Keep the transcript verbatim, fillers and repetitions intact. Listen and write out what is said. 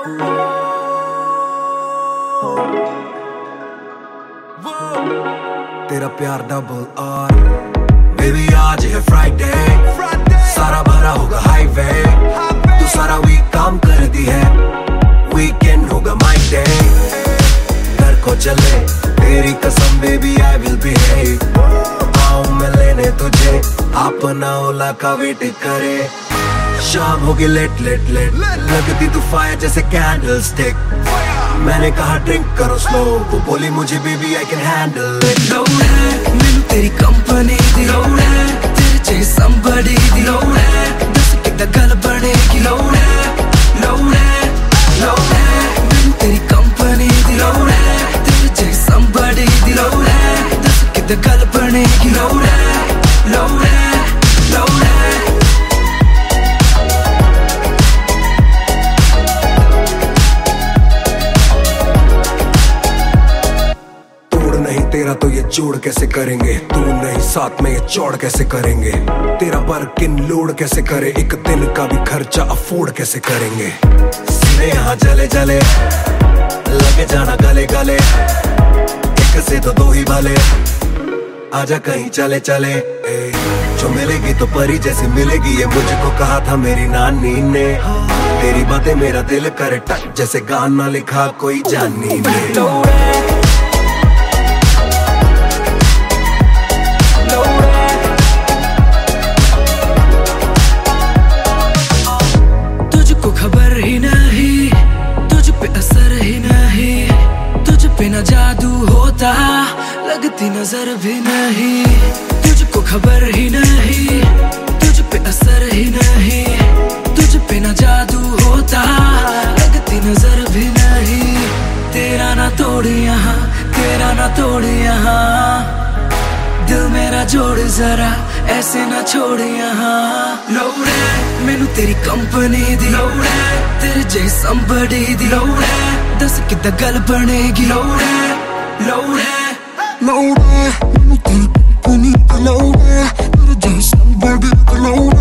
तेरा प्यार double R. Baby आज है फ्राइडे, सारा भरा होगा हाईवे, तू सारा वीक काम कर दी है, वीकेंड होगा माय डे। घर को चले तेरी कसम बेबी आई विल बिहेव, आऊं मैं लेने तुझे, अपना ओला का वेट करे। शाम होगी लेट लेट लेट, लगती तू फायर जैसे कैंडल स्टिक। मैंने कहा ड्रिंक करो स्लो, वो बोली मुझे baby I can handle it. Load है मैनू तेरी कंपनी दी, लोड है तेरे चे somebody दी, लोड है दस किदा गल बनेगी, लोड है लोड है लोड है मैनू तेरी कंपनी दी, लोड है तेरे चे somebody दी, लोड है दस किदा गल बनेगी, लोड है लोड है लोड है। तेरा तो ये जोड़ कैसे करेंगे, तू नहीं साथ में ये चौड़ कैसे करेंगे। तेरा बर्किन लोड कैसे करे, एक दिन का भी खर्चा अफोर्ड कैसे करेंगे। सीने यहाँ जले जले, लगे जाना गले गले, एक से तो दो ही भले, आजा कहीं चले चले। ए, जो मिलेगी तो परी जैसी मिलेगी, ये मुझको कहा था मेरी नानी ने। तेरी बातें मेरा दिल करे टच, जैसे गाना लिखा कोई जानी ने। खबर ही नहीं, तुझ पे असर ही नहीं, तुझ पे न जादू होता, लगती नजर भी नहीं। तुझको खबर ही नहीं, तुझ पे असर ही नहीं, तुझ पे न जादू होता, लगती नजर भी नहीं। तेरा ना तोड़ी यहाँ, तेरा ना तोड़ी यहाँ, दिल मेरा जोड़ जरा ऐसे ना छोड़ यहाँ। लोड है मैनू तेरी कंपनी दी, लोड है तेरे जे somebody दी, लोड है दस किदा गल बनेगी, लोड है लोड है लोड है मैनू तेरी कंपनी दी, लोड है तेरे जे somebody दी, लोड